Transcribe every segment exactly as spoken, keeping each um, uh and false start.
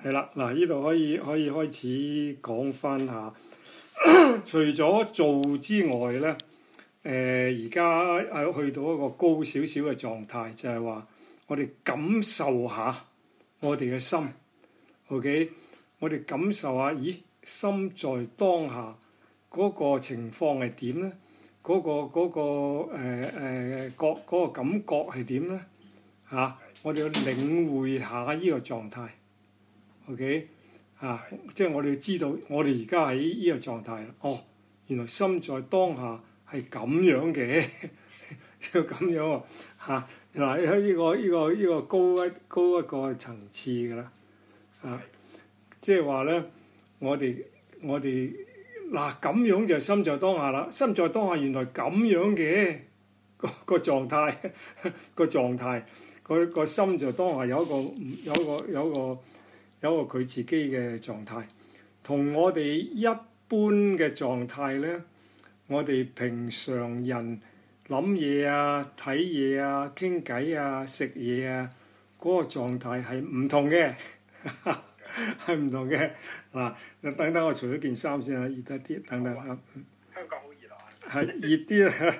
係啦，嗱，呢度可以可以開始講翻下，除咗做之外咧，誒而家係去到一個高少少嘅狀態，就係話我哋感受下我哋嘅心 ，OK， 我哋感受下，咦，心在當下嗰個情況係點咧？嗰個嗰個誒誒覺嗰個感覺係點咧？嚇，我哋要領會下呢個狀態。OK， 啊，即係我哋要知道，我哋而家喺呢個狀態啦。哦，原來心在當下係咁樣嘅，要咁樣喎嚇。嗱喺呢個呢個呢個高一高一個層次㗎啦。啊，即係話咧，我哋我哋嗱咁樣就心在當下啦。心在當下原來咁樣嘅個個狀態個狀態，個個心在當下有一個有一個有一個。有一個佢自己嘅狀態，同我哋一般嘅狀態咧，我哋平常人諗嘢啊、睇嘢啊、傾偈啊、食嘢啊，嗰個狀態係唔同嘅，係唔同嘅。嗱，等等我除咗件衫先啊，熱得啲，等等啊。 香港好熱啊！ 係熱啲啊！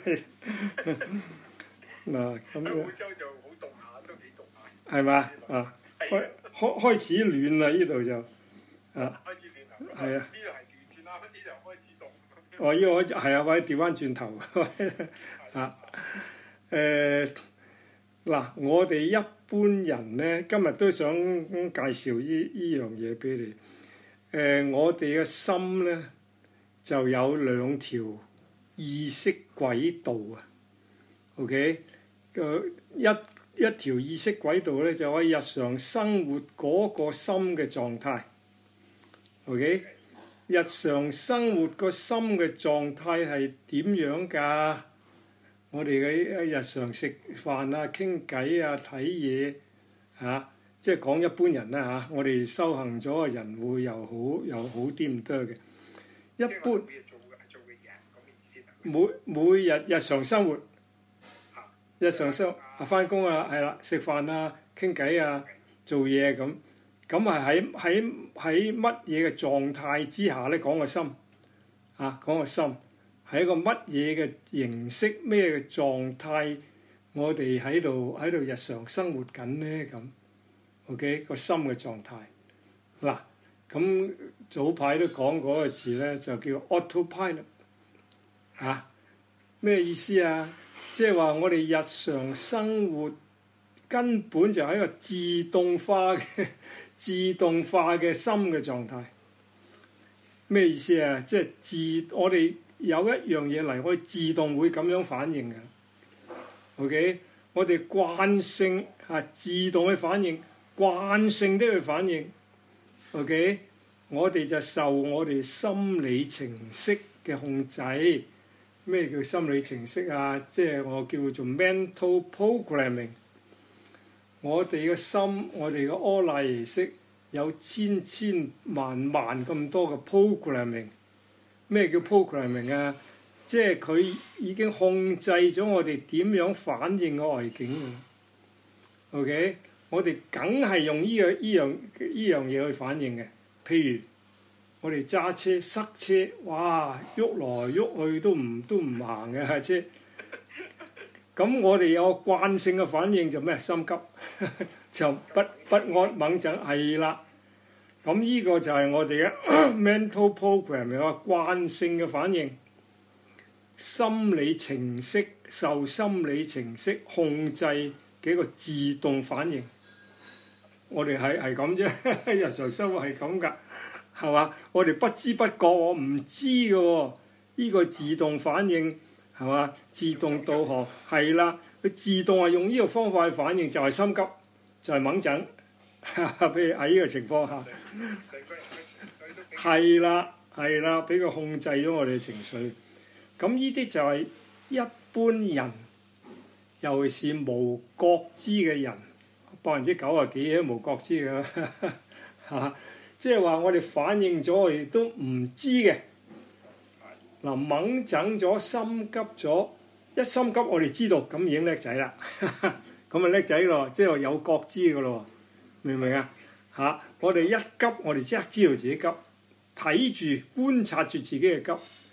嗱咁樣。 澳洲就好凍下，都幾凍下。 係嘛啊？開開開始暖啦！呢度就啊， 開始暖啦。 係啊。 呢度係調轉啦，呢度開始凍。 哦，呢個係啊，或者調翻轉頭啊。誒嗱，我哋一般人咧，今日都想介紹呢依樣嘢俾你。誒、呃，我哋嘅心咧就有兩條意識軌道啊。OK，個一。一條意識軌道咧，就可以日常生活嗰個心嘅狀態。OK， 日常生活個心嘅狀態係點樣㗎？我哋嘅日常食飯啊、傾偈啊、睇嘢嚇，即係講一般人啦嚇、啊。我哋修行咗嘅人會又好又好啲唔多嘅。一般每每日日常生活。日常生活啊，翻工啊，係啦，食飯啊，傾偈啊，做嘢咁，咁係喺喺喺乜嘢嘅狀態之下咧？講個心啊，講個心係一個乜嘢嘅形式？咩嘅狀態？我哋喺度喺度日常生活緊咧咁。OK， 個心嘅狀態嗱，咁早排都講嗰個字咧，就叫 autopilot 嚇，咩意思啊？即係話我哋日常生活根本就係一個自動化嘅自動化嘅心嘅狀態。咩意思啊？即係自我哋有一樣嘢嚟，可以自動會咁樣反應嘅。OK， 我哋慣性啊，自動去反應，慣性的去反應。OK， 我哋就受我哋心理程式嘅控制。咩叫心理程式啊？即係我叫做 mental programming。我哋嘅心，我哋嘅阿賴耶識有千千萬萬咁多嘅 programming。咩叫 programming 啊？即係佢已經控制咗我哋點樣反應個外境嘅。OK， 我哋梗係用呢樣呢樣呢樣嘢去反應嘅。譬如我哋揸車塞車，哇！喐來喐去都唔都唔行嘅架車。咁我哋有個慣性嘅反應就咩？心急就不不安猛陣係啦。咁呢個就係我哋嘅 mental program 有個慣性嘅反應。心理程式受心理程式控制嘅一個自動反應。我哋係係咁啫，日常生活係咁㗎。係嘛？我哋不知不覺，我唔知嘅喎。呢個自動反應係嘛？自動導航係啦，佢自動係用呢個方法去反應，就係心急，就係猛陣。譬如喺呢個情況下，係啦係啦，俾佢控制咗我哋嘅情緒。咁呢啲就係一般人，尤其是無覺知嘅人，百分之九啊幾都無覺知嘅啦，嚇。即係話我哋反應咗，我哋都唔知嘅。嗱，猛整咗，心急咗，一心急我哋知道，咁已經叻仔啦。咁咪叻仔咯，即係話有覺知嘅咯，明唔明啊？ 嚇、我哋一急，我哋即刻知道自己急，睇住觀察住自己嘅急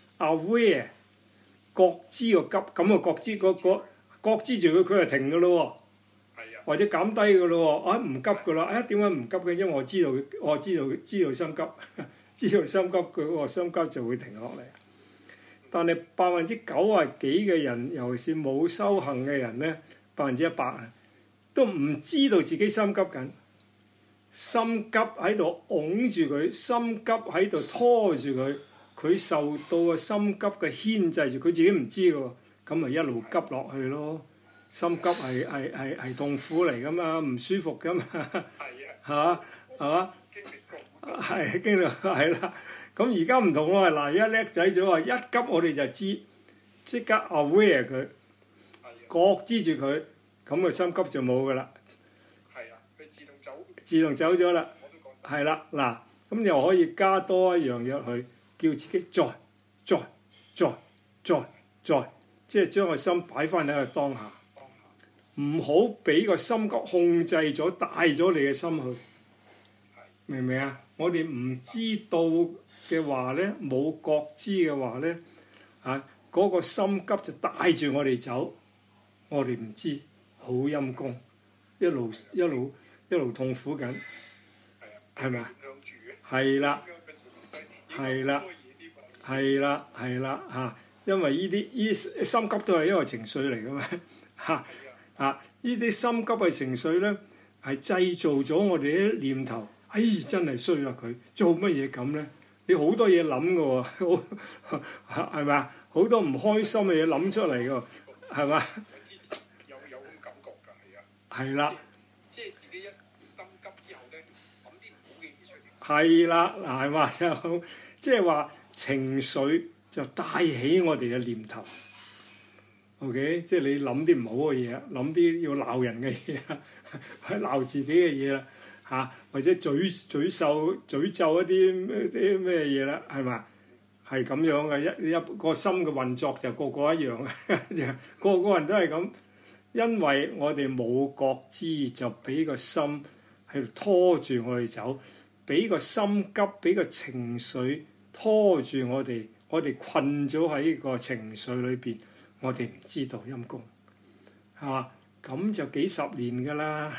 ，aware 覺知個急，咁啊覺知個個覺知住佢，佢就停㗎咯喎， 係啊， 或者減低㗎咯喎，啊唔急㗎啦，啊點解唔急嘅？因為我知道我知道知道心急，知道心急，佢個心急就會停落嚟。但係百分之九啊幾嘅人，尤其是冇修行嘅人咧，百分之一百啊，都唔知道自己心急緊，心急喺度擁住佢，心急喺度拖住佢，佢受到個心急嘅牽制住，佢自己唔知嘅喎，咁咪一路急落去咯。心急係係係係痛苦嚟噶嘛，唔舒服噶嘛， 係啊， 係嘛係嘛， 經歷過， 係經歷係啦。咁而家唔同喎，嗱而家叻仔咗啊！一急我哋就知，即刻 aware 佢，覺知住佢，咁個心急就冇噶啦， 係啊，佢自動走， 自動走咗啦。 我都講， 係啦，嗱，咁又可以加多一樣嘢去，叫自己再再再再再，即係將個心擺翻喺個當下， 當下， 唔好俾個心急控制咗帶咗你嘅心去，明唔明啊？我哋唔知道嘅話咧，冇覺知嘅話咧，啊嗰、個心急就帶住我哋走，我哋唔知，好陰功，一路一路一路痛苦緊，係咪啊？ 向住嘅， 係啦， 應該個自動西係啦多嘢啲喎， 係啦，係啦嚇，因為呢啲依心急都係一個情緒嚟噶嘛嚇係啊， 啊！呢啲心急嘅情緒咧，係製造咗我哋啲念頭，哎真係衰啦佢，做乜嘢咁咧？你好多嘢諗嘅喎，係咪啊？好多唔開心嘅嘢諗出嚟嘅喎，係嘛？ 我之前有有咁感覺㗎，係啊， 係啦， 即係自己一心急之後咧，諗啲唔好嘅嘢出嚟， 係啦，嗱係嘛就即係話情緒就帶起我哋嘅念頭。OK，即係你諗啲唔好嘅嘢，諗啲要鬧人嘅嘢，或者鬧自己嘅嘢啦嚇，或者詛詛咒詛咒一啲啲咩嘢啦，係嘛？係咁樣嘅，一一個心嘅運作就個個一樣，就個個人都係咁，因為我哋冇覺知，就俾個心喺度拖住我哋走，俾個心急，俾個情緒拖住我哋，我哋困咗喺個情緒裏邊。我哋唔知道陰公，係嘛？咁就幾十年㗎啦。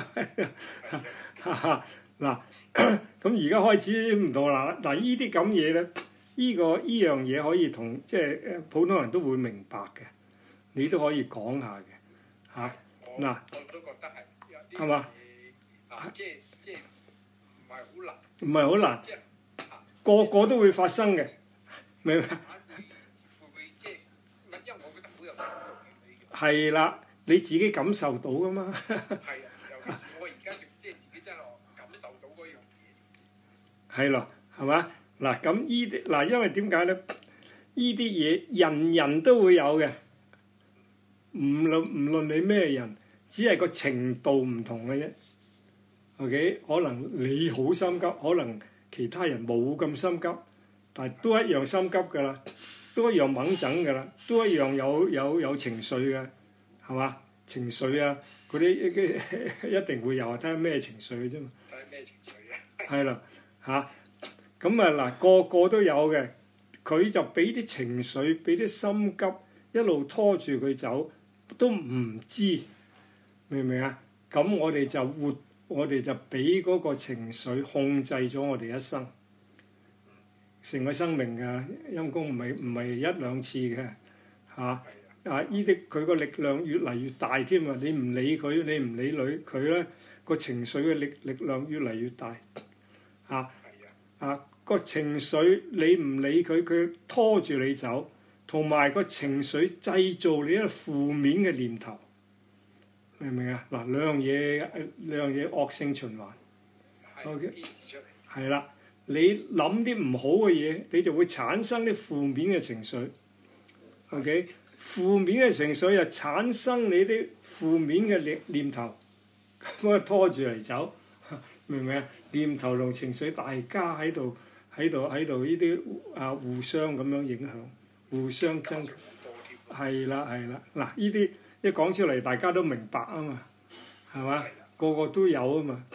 嗱，咁而家開始唔同啦。嗱，呢啲咁嘢咧，呢、這個依樣嘢可以同即係誒普通人都會明白嘅，你都可以講下嘅嚇。嗱、啊， 我都覺得係有啲係嘛？ 啊，即係即係唔係好難， 唔係好難， 即係啊， 個個都會發生嘅，明唔明？ 會唔會即係？唔係，因為我覺得好有感覺嘅呢個。 係啦，你自己感受到㗎嘛。 係啊，尤其是我而家即係自己真係感受到嗰樣嘢。 係咯，係嘛？嗱咁依啲嗱，因為點解咧？依啲嘢人人都會有嘅，唔論唔論你咩人，只係個程度唔同嘅啫。OK，可能你好心急，可能其他人冇咁心急，但係都一樣心急㗎啦，都一樣猛整㗎啦，都一樣有有有情緒嘅，係嘛？情緒啊，嗰啲一定會有，睇下咩情緒嘅啫嘛。 睇下咩情緒啊？ 係啦，嚇咁啊嗱，個個都有嘅，佢就俾啲情緒，俾啲心急，一路拖住佢走，都唔知，明唔明啊？咁我哋就活，我哋就俾嗰個情緒控制咗我哋一生，成個生命嘅陰功唔係唔係一兩次嘅嚇。啊！依啲佢個力量越嚟越大添啊！你唔理佢，你唔理女佢咧，個情緒嘅力力量越嚟越大。啊啊！個情緒你唔理佢，佢拖住你走，同埋個情緒製造你一個負面嘅念頭，明唔明啊？嗱，兩樣嘢兩樣嘢惡性循環。OK，係啦，你諗啲唔好嘅嘢，你就會產生啲負面嘅情緒。OK。負面嘅情緒又產生你啲負面嘅念念頭，咁啊拖住嚟走，明唔明啊？念頭同情緒大家喺度喺度喺度呢啲啊互相咁樣影響，互相增強，係啦係啦。嗱，呢啲一講出嚟大家都明白啊嘛，係嘛？個個都有啊嘛。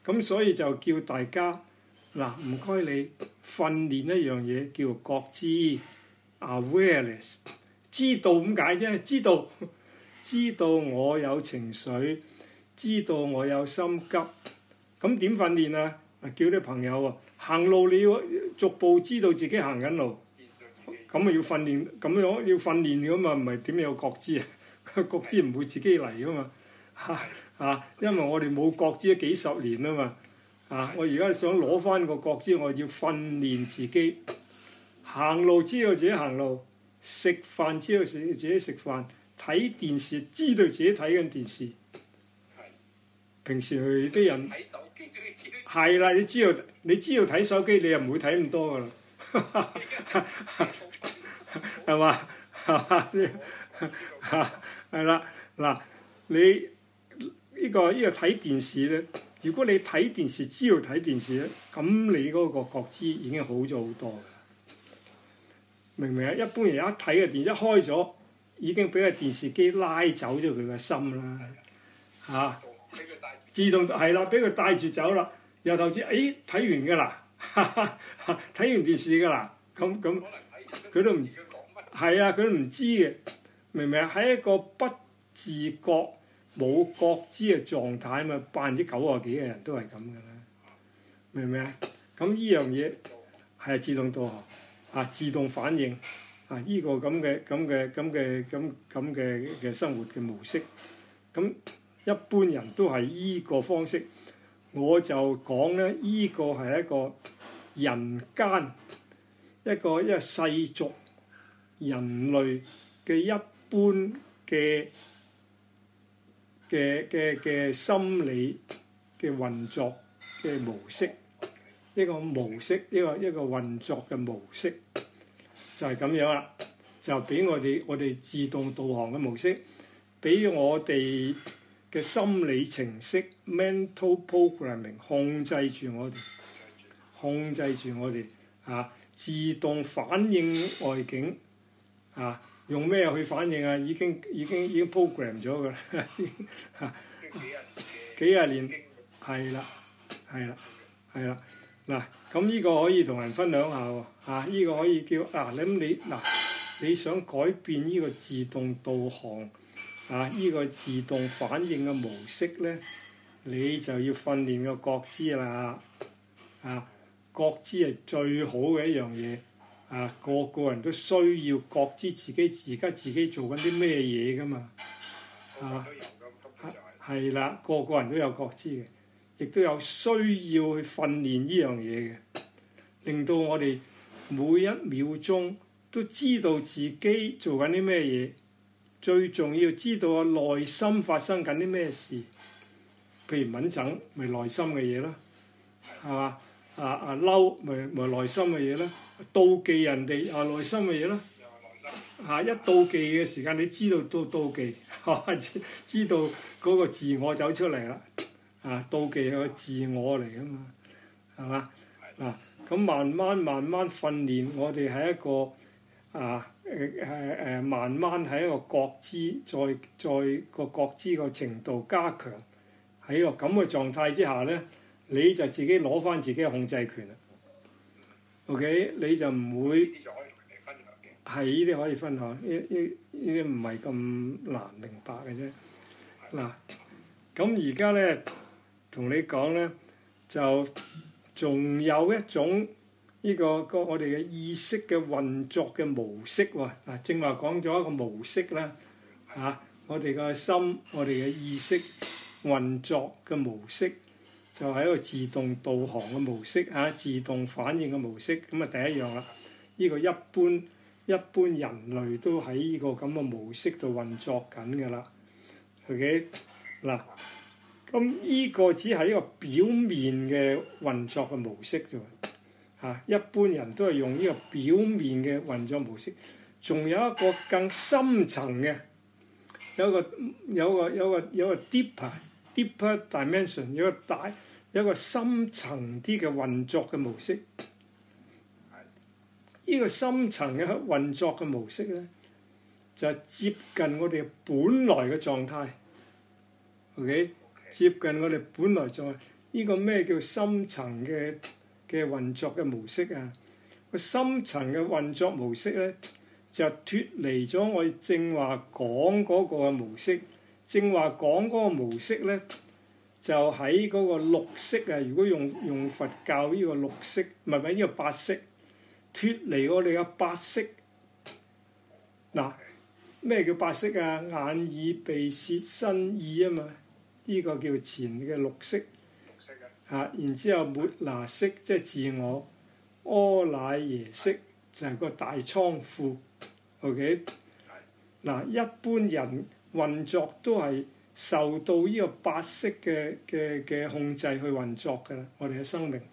咁所以就叫大家嗱，唔該你訓練一樣嘢叫覺知 awareness， 知道咁解啫，知道知道我有情緒，知道我有心急，咁點訓練啊？叫啲朋友啊，行路你要逐步知道自己行緊路，咁啊要訓練，咁樣要訓練噶嘛，唔係點有覺知啊？覺知唔會自己嚟噶嘛，嚇、啊、因為我哋冇覺知咗幾十年啊嘛，啊！我而家想攞翻個覺知，我要訓練自己行路，知道自己行路，食飯知道自己自己食飯，睇電視知道自己睇緊電視。平時啲人係啦，你知道你知道睇手機，你又唔會睇咁多噶啦，係嘛？係啦，嗱，你呢個呢個睇電視咧，如果你睇電視知道睇電視咧，咁你嗰個覺知已經好咗好多。明唔明啊？一般人一睇嘅電視一開咗，已經俾個電視機拉走咗佢嘅心啦，嚇、啊！自動係啦，俾佢帶住走啦。由頭至誒睇完㗎啦，睇完電視㗎啦，咁咁佢都唔係啊，佢都唔知嘅，明唔明啊？喺一個不自覺冇覺知嘅狀態嘛，百分之九啊幾嘅人都係咁㗎啦，明唔明啊？咁呢樣嘢係自動導航啊，自動反應啊，呢個咁嘅咁嘅咁嘅咁咁嘅嘅生活嘅模式，咁。一般人都係依個方式，我就講咧，依個係一個人間一個一個世俗人類嘅一般嘅嘅嘅嘅心理嘅運作嘅模式，一個模式，一個一個運作嘅模式就係咁樣啦，就俾我哋我哋自動導航嘅模式，俾我哋嘅心理程式 mental programming 控制住我哋，控制住我哋啊，自動反應外境啊，用咩去反應啊？已經已經已經 program 咗㗎啦，幾廿年係啦，係啦，係啦，嗱，咁呢個可以同人分享下喎，啊，呢個可以叫啊，咁你嗱，你想改變呢個自動導航？啊！依、這個自動反應嘅模式咧，你就要訓練個覺知啦。啊，覺知係最好嘅一樣嘢。啊，個個人都需要覺知自己而家自己做緊啲咩嘢噶嘛。啊，係啦，個個人都有覺知嘅，亦都有需要去訓練呢樣嘢嘅，令到我哋每一秒鐘都知道自己做緊啲咩嘢。最重要知道啊，內心發生緊啲咩事，譬如敏感，咪內心嘅嘢咯，係嘛？啊啊嬲，咪咪內心嘅嘢咯，妒忌人哋啊，內心嘅嘢咯。嚇！一妒忌嘅時間，你知道到妒忌，嚇知知道嗰個自我走出嚟啦。啊，妒忌係個自我嚟㗎嘛，係嘛？嗱，咁慢慢慢慢訓練，我哋係一個啊。誒誒誒，慢慢喺一個覺知，再再個覺知個程度加強，喺個咁嘅狀態之下咧，你就自己攞翻自己嘅控制權啦。OK，你就唔會係呢啲可以分享，呢呢呢啲唔係咁難明白嘅啫。嗱，咁而家咧同你講咧，就仲有一種。呢、這個個我哋嘅意識嘅運作嘅模式喎，啊，正話講咗一個模式啦，嚇、啊，我哋個心，我哋嘅意識運作嘅模式，就係一個自動導航嘅模式嚇、啊，自動反應嘅模式，咁啊第一樣啦，呢、這個一般一般人類都喺呢個咁嘅模式度運作緊㗎啦，OK，嗱，咁呢個只係一個表面嘅運作嘅模式啫。啊！一般人都係用呢個表面嘅運作模式，仲有一個更深層嘅，有一個有一個有一個有一個 deeper deeper dimension， 有一個大有一個深層啲嘅運作嘅模式。呢個深層嘅運作嘅模式咧，就係接近我哋本來嘅狀態。OK，接近我哋本來狀態。 呢個咩叫深層嘅嘅運作嘅模式啊？個深層嘅運作模式咧，就脫離咗我哋正話講嗰個嘅模式。正話講嗰個模式咧，就喺嗰個六識啊。如果用用佛教呢個六識，唔係唔係呢個八識，脫離我哋嘅八識。嗱，咩叫八識啊？眼耳鼻舌身意啊嘛，呢、這個叫前嘅六識。啊，然之後末那識即係自我，阿賴耶識就係個大倉庫。OK，嗱，一般人運作都係受到呢個八識嘅嘅嘅控制去運作㗎啦。我哋嘅生命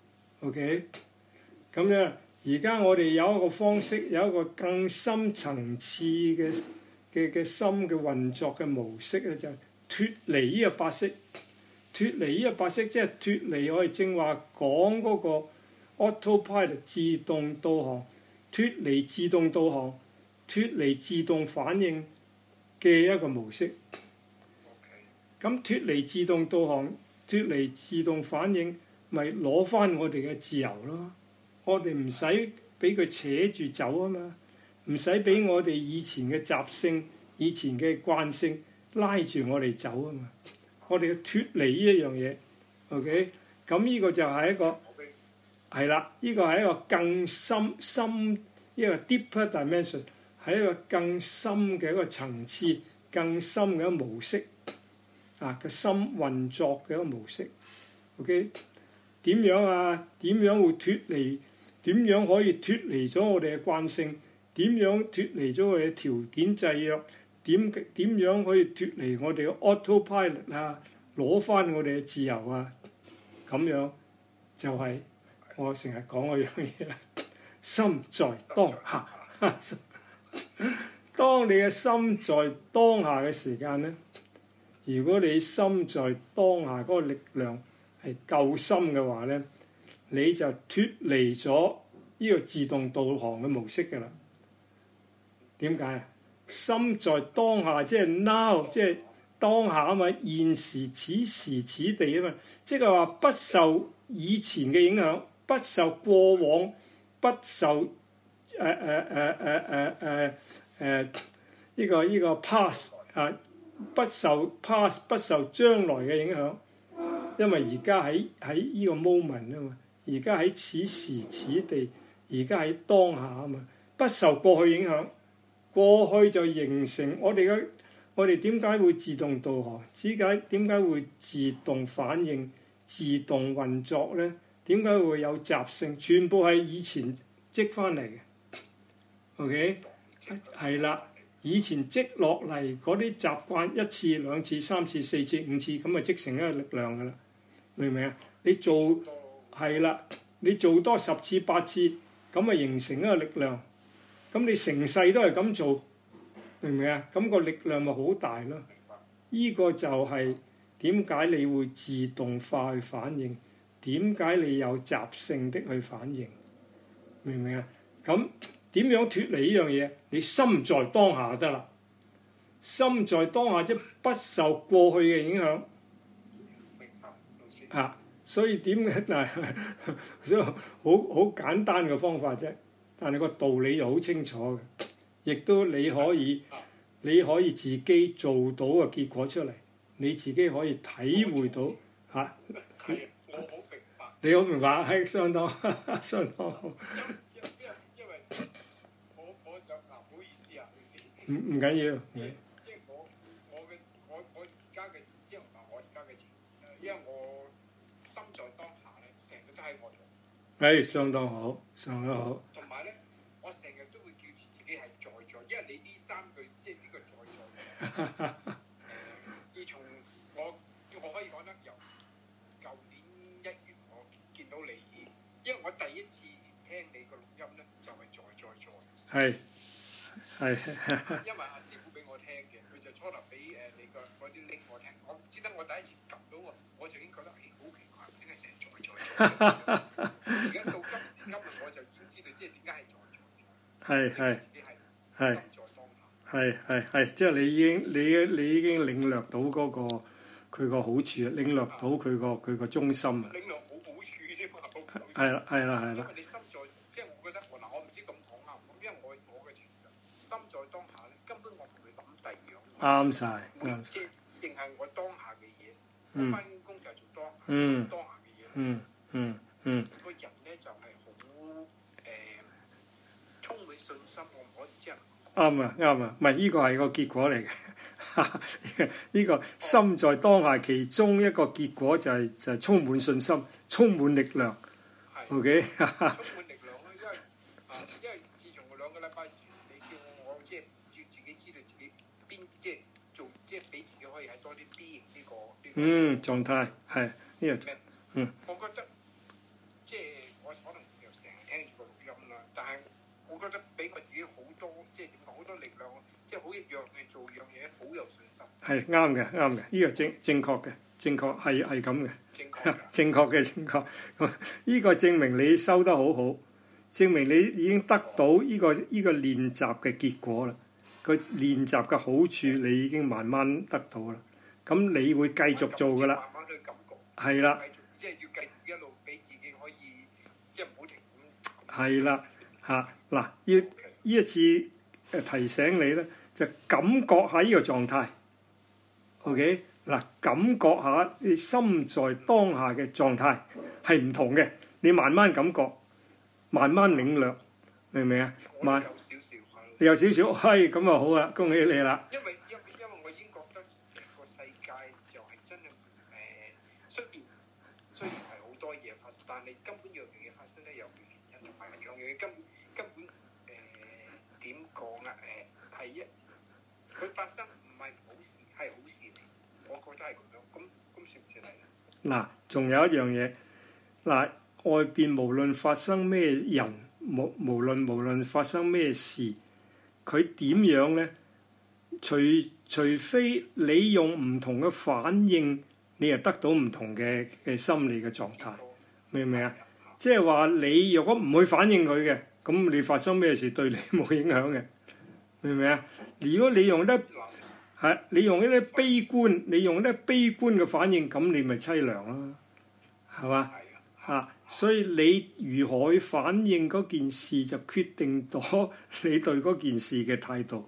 OK，咁樣而家我哋有一個方式，有一個更深層次嘅嘅嘅心嘅運作嘅模式咧，就係脫離呢個八識。脫離呢個八識，即係脫離我哋正話講嗰個 autopilot 自動導航，脫離自動導航，脫離自動反應嘅一個模式。咁脫離自動導航，脫離自動反應，咪攞翻我哋嘅自由咯。我哋唔使俾佢扯住走啊嘛，唔使俾我哋以前嘅習性、以前嘅慣性拉住我哋走啊嘛。我哋要脫離呢一樣嘢 ，OK？咁呢個就係一個係啦，呢個係一個更深深一個 deeper dimension，係一個更深嘅一個層次、更深嘅一個模式啊嘅心運作嘅一個模式。OK？點樣啊？點樣會脫離？點樣可以脫離咗我哋嘅慣性？點樣脫離咗我哋嘅條件制約？點點樣可以脫離我哋嘅 autopilot 啊？攞翻我哋嘅自由啊！咁樣就係我成日講嗰樣嘢啦。心在當下，當你嘅心在當下嘅時間咧，如果你心在當下嗰個力量係夠深嘅話咧，你就脫離咗呢個自動導航嘅模式㗎啦。點解啊？心在當下，即係 now， 即係當下啊嘛，現時此時此地啊嘛，即係話不受以前嘅影響，不受過往，不受誒誒誒誒誒誒誒呢個呢個 past 啊，不受 past， 不受將來嘅影響，因為而家喺喺呢個 moment 啊嘛，而家喺此時此地，而家喺當下啊嘛，不受過去影響。過去就形成我哋嘅，我哋點解會自動導航？點解點解會自動反應、自動運作咧？點解會有習性？全部係以前積翻嚟嘅。OK，係啦，以前積落嚟嗰啲習慣，一次、兩次、三次、四次、五次，咁咪積成一個力量㗎啦。明唔明啊？你做係啦，你做多十次、八次，咁咪形成一個力量。咁你成世都係咁做，明唔明啊？咁個力量咪好大咯。呢個就係點解你會自動化去反應？點解你有習性的去反應？明唔明啊？咁點樣脫離呢樣嘢？你心在當下得啦。心在當下即係不受過去嘅影響。 明白，老師。 啊，所以點解嗱？所以好好簡單嘅方法啫。但係個道理就好清楚嘅，亦都你可以你可以自己做到個結果出嚟，你自己可以體會到嚇。 係，我好明白。 你好明白，係相當相當好。 因因因為因為我我就嗱，唔好意思啊，老師。 唔唔緊要。 即係我我嘅我我而家嘅即係嗱，我而家嘅情誒，因為我心在當下咧，成日都喺我度。 係相當好，相當好。 同埋咧，我成日都會叫住自己係在在，因為你呢三句即係呢個在在。誒，自從我我可以講得由舊年一月我見到你，因為我第一次聽你個錄音咧，就係在在在。 係係。 因為阿師傅俾我聽嘅，佢就初頭俾誒你個嗰啲 link 我聽，我唔知得我第一次撳到喎，我就已經覺得誒好奇怪，點解成日在在在？而家到今時今日我就已經知道，即係點解係在在在。 係係係心在當下。 係係係，即係你已經你你已經領略到嗰個佢個好處，領略到佢個佢個中心啊。 領略好好處啫嘛， 係啦係啦係啦。 因為你心在，即係我覺得嗱，我唔知咁講啱唔啱，因為我我嘅情緒心在當下咧，根本我唔會諗第二樣。 啱晒，啱。 即係淨係我當下嘅嘢，我嗯翻工就係做當下， 嗯當下嘅嘢。 嗯嗯嗯。 個人咧就係好誒充滿信心，我唔可以即係。 啱啊啱啊，唔係呢個係個結果嚟嘅。呢個心在當下，其中一個結果就係、就係、充滿信心，充滿力量。 係。 OK。 充滿力量咯，因為啊，因為自從我兩個禮拜前，你叫我我即係要自己知道自己邊即係做，即係俾自己可以係多啲 B 型呢個呢個。 嗯，狀態係呢個。 咩？ 嗯。 我覺得即係我可能成日聽住個錄音啦，但係我覺得俾我自己好多即係點講好多力量，即係好一樣嘅做樣嘢好有信心。係啱嘅，啱嘅，呢個正正確嘅，正確係係咁嘅， 正確正確嘅正確。呢個證明你收得好好，證明你已經得到呢個呢個練習嘅結果啦。個練習嘅好處你已經慢慢得到啦。咁你會繼續做㗎啦。 慢慢去感覺。 係啦。 即係要繼續一路俾自己可以即係唔好停咁。 係啦，嚇嗱，要呢一次誒提醒你咧，就感覺下呢個狀態。OK，嗱，感覺下你心在當下嘅狀態係唔同嘅，你慢慢感覺，慢慢領略，明唔明啊？慢有少少你有少少，係咁啊好啊，恭喜你啦！ 因為因為因為我已經覺得成個世界就係真係誒，雖然雖然係好多嘢發生，但係根本樣樣嘢發生咧有原因，同埋樣樣嘢根根本誒點講啊？誒係一佢發生唔係好事，係好事嚟。我覺得係咁樣，咁咁算唔算係咧？ 嗱，仲有一樣嘢，嗱，外邊無論發生咩人，無無論無論發生咩事，佢點樣咧？除除非你用唔同嘅反應，你又得到唔同嘅嘅心理嘅狀態，明唔明啊？即係話你若果唔去反應佢嘅，咁你發生咩事對你冇影響嘅，明唔明啊？如果你用得係你用一啲悲觀，你用一啲悲觀嘅反應，咁你咪凄涼啦，係嘛？嚇，所以你如何去反應嗰件事，就決定咗你對嗰件事嘅態度。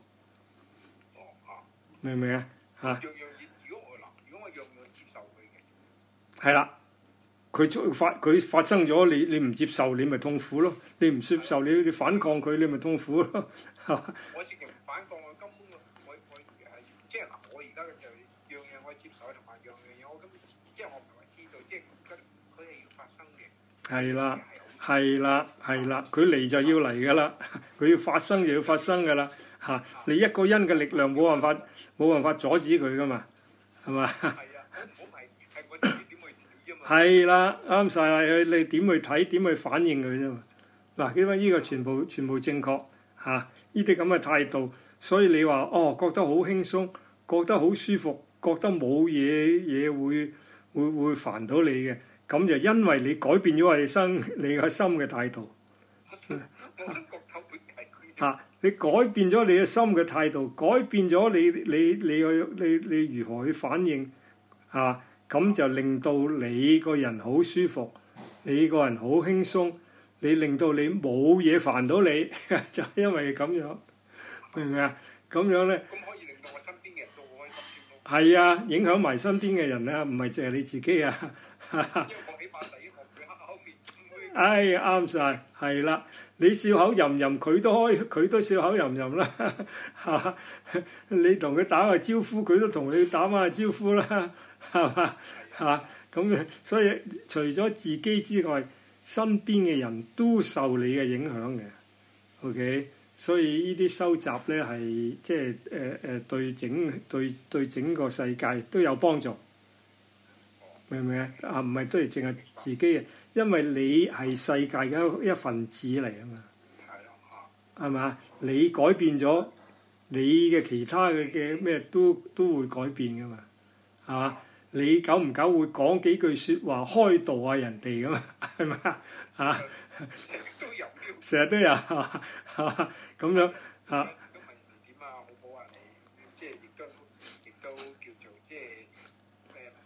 明唔明啊？嚇！ 樣樣嘢，如果我嗱，如果我樣樣接受佢嘅， 係啦，佢發佢發生咗，你你唔接受，你咪痛苦咯；你唔接受，你你反抗佢，你咪痛苦咯。 我直情唔反抗，我根本我我我係即係嗱，我而家就樣樣我接受，同埋樣樣嘢我根本即係我唔係話知道，即係佢佢係要發生嘅。 係啦，係啦，係啦，佢嚟就要嚟㗎啦，佢要發生就要發生㗎啦。嚇！你一個人嘅力量冇辦法冇辦法阻止佢㗎嘛，係嘛？係啊，我唔好係係我自己點去睇啫嘛。 係啦，啱晒啦！你點去睇，點去反應佢啫嘛？嗱，因為呢個全部全部正確嚇，呢啲咁嘅態度，所以你話哦，覺得好輕鬆，覺得好舒服，覺得冇嘢嘢會會會煩到你嘅，咁就因為你改變咗你生你個心嘅態度。 我我覺得會係佢。 嚇！你改變咗你嘅心嘅態度，改變咗你你你去你你，你如何去反應啊？咁就令到你個人好舒服，你個人好輕鬆，你令到你冇嘢煩到你，就係因為咁樣，明唔明啊？咁樣咧， 咁可以令到我身邊嘅人都好開心添咯。 係啊，影響埋身邊嘅人啊，唔係淨係你自己啊。 因為我起碼第一個佢黑口面。 唉，啱晒，係啦。你笑口吟吟，佢都開，佢都笑口吟吟啦，嚇！你同佢打個招呼，佢都同你打翻個招呼啦，係嘛？嚇！咁所以除咗自己之外，身邊嘅人都受你嘅影響嘅。OK，所以呢啲收集咧係即係誒誒對整對對整個世界都有幫助，明唔明啊？啊，唔係都係淨係自己嘅。因為你係世界嘅一份子嚟啊嘛，係嘛？你改變咗，你嘅其他嘅嘅咩都都會改變噶嘛，係嘛？你久唔久會講幾句説話開導下人哋噶嘛，係嘛？啊， 成日都有， 成日都有，係嘛？咁樣嚇。 咁問點啊？好唔好啊？你即係亦都亦都叫做即係誒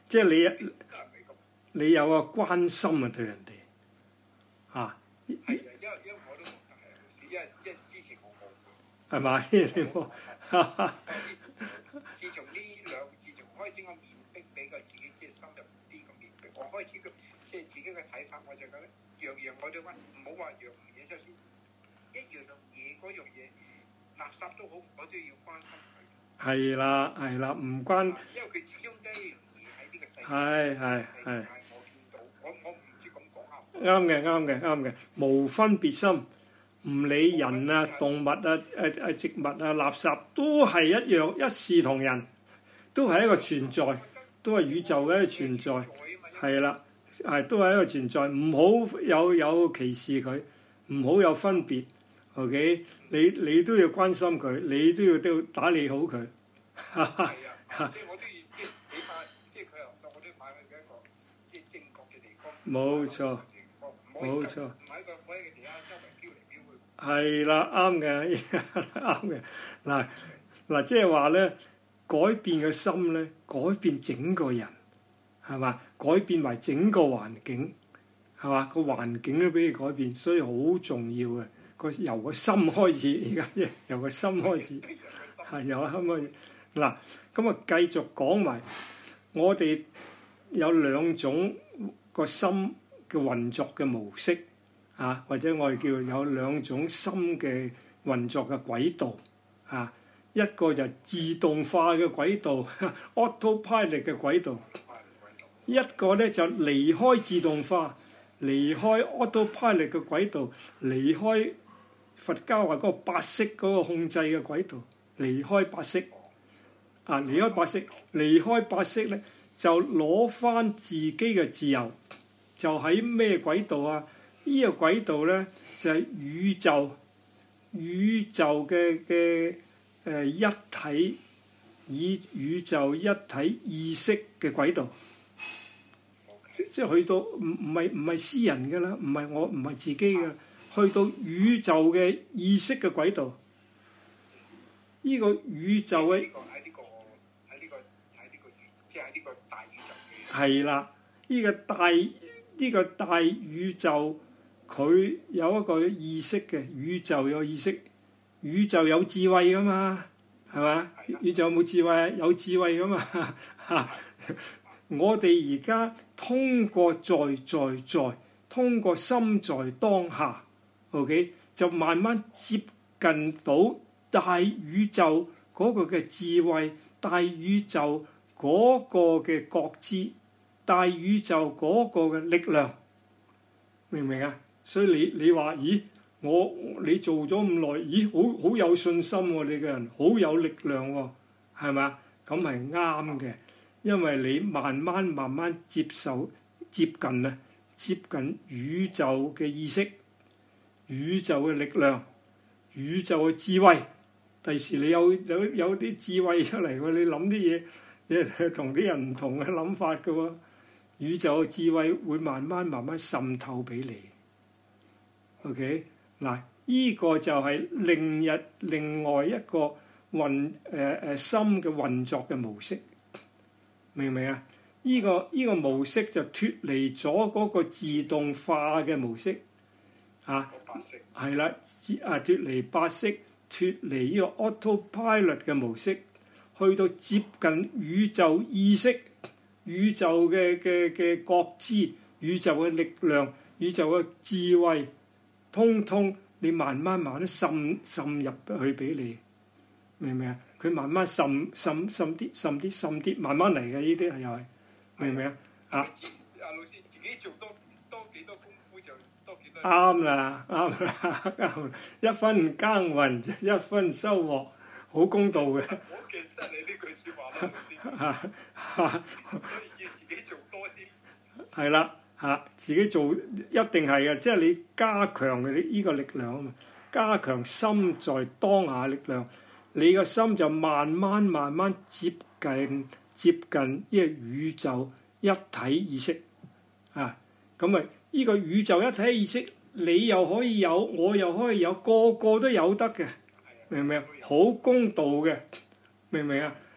即係你都係咪咁？ 你有個關心啊對人哋啊， 係啊，因為因為我都覺得係好事，因為即係之前我冇。 係嘛？你冇自自從呢兩，自從開始我面壁比較自己即係深入啲咁面壁，我開始個即係自己嘅睇法，我就覺得樣樣我都關，唔好話樣樣嘢，首先一樣嘢嗰樣嘢垃圾都好，我都要關心佢。 係啦係啦，唔關， 因為佢始終都係一樣嘢喺呢個世界。 係係係。 我見到，我我唔知咁講啱。 啱嘅啱嘅啱嘅，無分別心，唔理人啊、動物啊、誒誒植物啊、垃圾都係一樣，一視同仁，都係一個存在，都係宇宙嘅一個存在，係啦，係都係一個存在，唔好有有歧視佢，唔好有分別 ，OK？你你都要關心佢，你都要都要打理好佢。 係啊，即係我都要即係起碼，即係佢又我都要擺喺一個即係正確嘅地方。 冇錯，冇錯。 唔喺個唔喺個地下周圍飄嚟飄去。 係啦，啱嘅，啱嘅。嗱嗱，即係話咧，改變嘅心咧，改變整個人，係嘛？改變埋整個環境，係嘛？個環境都俾佢改變，所以好重要嘅。個由個心開始，而家由個心開始，係由個心開始。嗱，咁啊，繼續講埋，我哋有兩種個心嘅運作嘅模式。啊，或者我哋叫有兩種心嘅運作嘅軌道，啊，一個就自動化嘅軌道 ，autopilot 嘅軌道，一個咧就離開自動化，離開 autopilot 嘅軌道，離開佛教話嗰個八識嗰個控制嘅軌道，離開八識，啊，離開八識，離開八識咧就攞翻自己嘅自由，就喺咩軌道啊？呢個軌道咧就係、是、宇宙宇宙嘅嘅誒一體，以宇宙一體意識嘅軌道，即即係去到唔唔係唔係私人嘅啦，唔係我唔係自己嘅，去到宇宙嘅意識嘅軌道。呢、這個宇宙嘅喺呢個喺呢個喺呢個喺呢個宇即係喺呢個大宇宙嘅係啦，呢、這個大呢、這個大宇宙。佢有一個意識嘅，宇宙有意識，宇宙有智慧噶嘛，係嘛？宇宙有冇智慧啊？有智慧噶嘛嚇！我哋而家通過在在在，通過心在當下 ，OK， 就慢慢接近到大宇宙嗰個嘅智慧，大宇宙嗰個嘅覺知，大宇宙嗰個嘅力量，明唔明啊？所以你你話，咦？我你做咗咁耐，咦？好好有信心喎、啊！你個人好有力量喎、啊，係咪？咁係啱嘅，因為你慢慢慢慢接受接近啊，接近宇宙嘅意識、宇宙嘅力量、宇宙嘅智慧。第時你有有有啲智慧出嚟喎，你諗啲嘢，嘢同啲人唔同嘅諗法嘅喎。宇宙嘅智慧會慢慢慢慢滲透俾你。OK， 嗱，依個就係另一另外一個運誒誒心嘅運作嘅模式，明唔明啊？依個依個模式就脫離咗嗰個自動化嘅模式，啊，係啦，啊脫離八識，脫離呢個 autopilot 嘅模式，去到接近宇宙意識、宇宙嘅嘅嘅覺知、宇宙嘅力量、宇宙嘅智慧。通通你慢慢慢慢滲滲入去俾你，明唔明啊？佢慢慢滲滲滲啲滲啲滲啲，慢慢嚟嘅呢啲係又係，明唔明啊？啊！阿老師自己做多多幾多功夫就多幾多。啱啦，啱啦，啱。一分耕耘一分收穫，好公道嘅。我記得你呢句説話啦，老師。所以要自己做多啲。係啦。嚇！自己做一定係嘅，即係你加強嘅呢個力量啊嘛，加強心在當下力量，你個心就慢慢慢慢接近接近呢個宇宙一體意識啊！咁啊，呢個宇宙一體意識，你又可以有，我又可以有，個個都有得嘅，明唔明啊？好公道嘅，明唔明啊？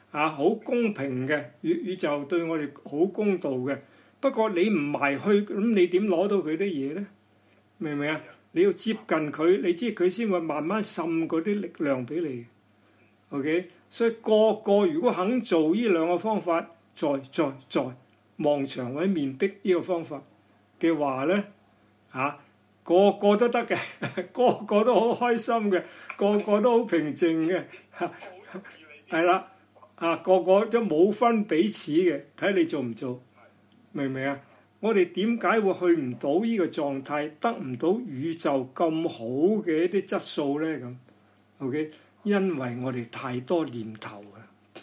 啊，好公平嘅，宇宇宙對我哋好公道嘅。不過你唔埋去，咁你點攞到佢啲嘢咧？明唔明啊？你要接近佢，你知佢先會慢慢滲嗰啲力量俾你。OK， 所以個個如果肯做呢兩個方法，再再再望牆或者面壁呢個方法嘅話咧，啊，個個都得嘅，個個都好開心嘅，個個都好平靜嘅，係啦，啊，個個都冇分彼此嘅，睇你做唔做，明唔明啊？我哋點解會去唔到呢個狀態，得唔到宇宙咁好嘅一啲質素咧？咁 OK， 因為我哋太多念頭啊！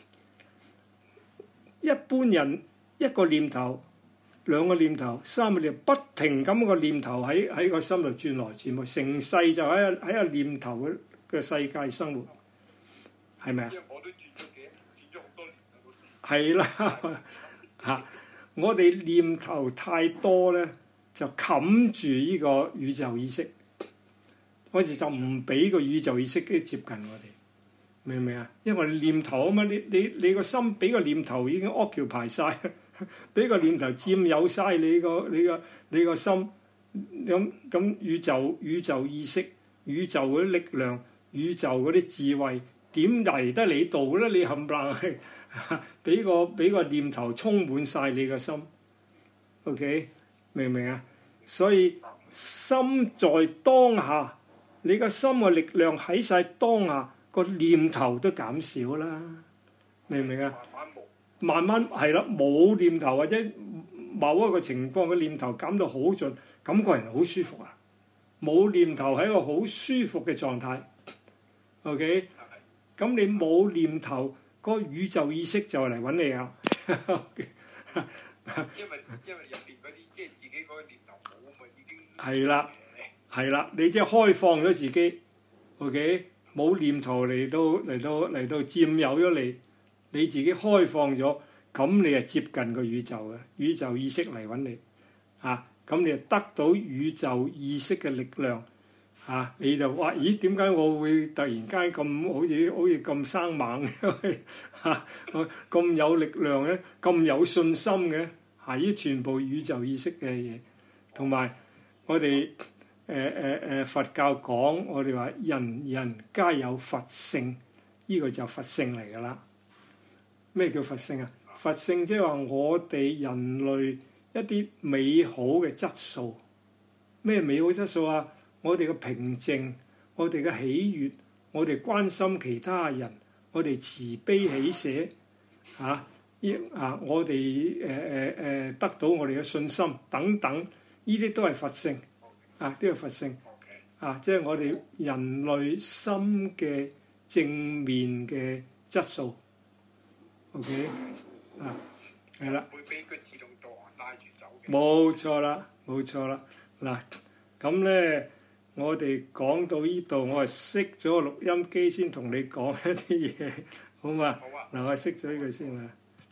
一般人一個念頭、兩個念頭、三個念頭，不停咁個念頭喺喺個心度轉來轉去，成世就喺喺個念頭嘅嘅世界生活，係咪啊？ 我都轉咗幾轉咗好多年啦， 係啦，嚇！我哋念頭太多咧，就冚住呢個宇宙意識，我哋就唔俾個宇宙意識接近我哋，明唔明啊？因為念頭啊嘛，你你你個心俾個念頭已經 occupy 晒，俾個念頭佔有晒你個你個你個心，咁咁宇宙宇宙意識、宇宙嗰啲力量、宇宙嗰啲智慧點嚟得你度咧？你冚唪唥係〜俾個俾個念頭充滿晒你個心 ，OK， 明唔明啊？所以心在當下，你個心嘅力量喺晒當下，個念頭都減少啦，明唔明啊？慢慢係啦，冇念頭或者某一個情況嘅念頭減到好盡，咁個人好舒服啊！冇念頭係一個好舒服嘅狀態 ，OK， 咁你冇念頭。個宇宙意識就嚟揾你啊！ 因為因為入邊嗰啲即係自己嗰個念頭冇啊嘛，已經係啦，係啦，你即係開放咗自己 ，OK， 冇念頭嚟到嚟到嚟到佔有咗你，你自己開放咗，咁你就接近個宇宙嘅宇宙意識嚟揾你啊！咁你就得到宇宙意識嘅力量。啊！你就話：咦？點解我會突然間咁好似好似咁生猛嘅？嚇！咁有力量嘅，咁有信心嘅，係呢全部宇宙意識嘅嘢。同埋我哋誒誒誒佛教講，我哋話人人皆有佛性，呢個就佛性嚟㗎啦。咩叫佛性啊？佛性即係話我哋人類一啲美好嘅質素。咩美好質素啊？我哋嘅平靜，我哋嘅喜悅，我哋關心其他人，我哋慈悲喜捨，嚇依啊！我哋誒誒誒得到我哋嘅信心等等，呢啲都係佛性啊！呢個佛性啊，即係我哋人類心嘅正面嘅質素。OK 啊，係啦， 會俾佢自動導航帶住走嘅。 冇錯啦，冇錯啦。嗱，咁咧。我哋講到呢度，我係熄咗個錄音機先同你講一啲嘢，好嘛？ 好啊。 嗱，我熄咗呢個先啦。